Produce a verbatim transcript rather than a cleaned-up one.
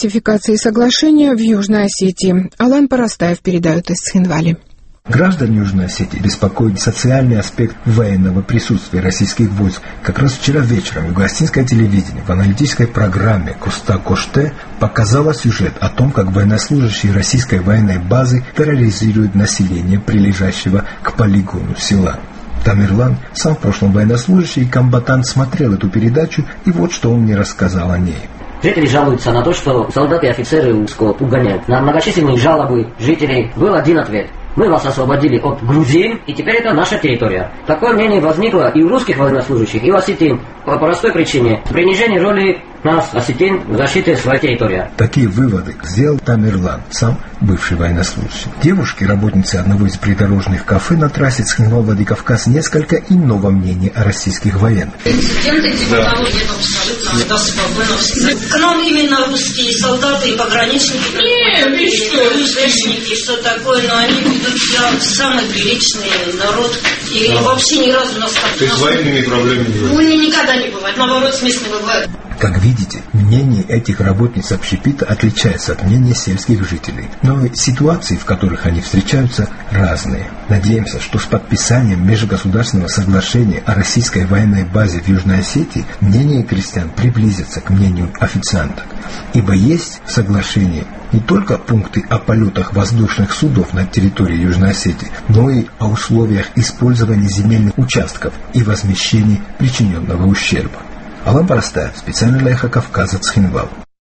ратификации соглашения в Южной Осетии. Алан Парастаев передает из Цхинвали. Граждан Южной Осетии беспокоит социальный аспект военного присутствия российских войск. Как раз вчера вечером юго-осетинское телевидение в аналитической программе «Коста Коште» показало сюжет о том, как военнослужащие российской военной базы терроризируют население, прилежащего к полигону села. Тамерлан, сам в прошлом военнослужащий и комбатант, смотрел эту передачу, и вот что он мне рассказал о ней. Жители жалуются на то, что солдаты и офицеры угоняют. На многочисленные жалобы жителей был один ответ. Мы вас освободили от грузин, и теперь это наша территория. Такое мнение возникло и у русских военнослужащих, и у осетин. По простой причине. Принижение роли нас, осетин, в защите своей территории. Такие выводы сделал Тамерлан, сам бывший военнослужащий. Девушки, работницы одного из придорожных кафе на трассе Цхинвал-Владикавказ, несколько иного мнения о российских военных. Инциденты типа да. того нет абсолютно. Да, спокойно. К нам именно русские солдаты и пограничники, нет, и что, что такое, но они ведут себя самый приличный народ. И да. вообще ни разу нас так... То есть с военными проблемами не бывает? Ну, никогда не бывает. Наоборот, смешно бывает. Как видите, мнение этих работниц общепита отличается от мнения сельских жителей. Но ситуации, в которых они встречаются, разные. Надеемся, что с подписанием межгосударственного соглашения о российской военной базе в Южной Осетии мнение крестьян приблизится к мнению официанток. Ибо есть в соглашении не только пункты о полетах воздушных судов на территории Южной Осетии, но и о условиях использования земельных участков и возмещении причиненного ущерба. Алан Парастаев, специально для Эхо Кавказа, Цхинвал.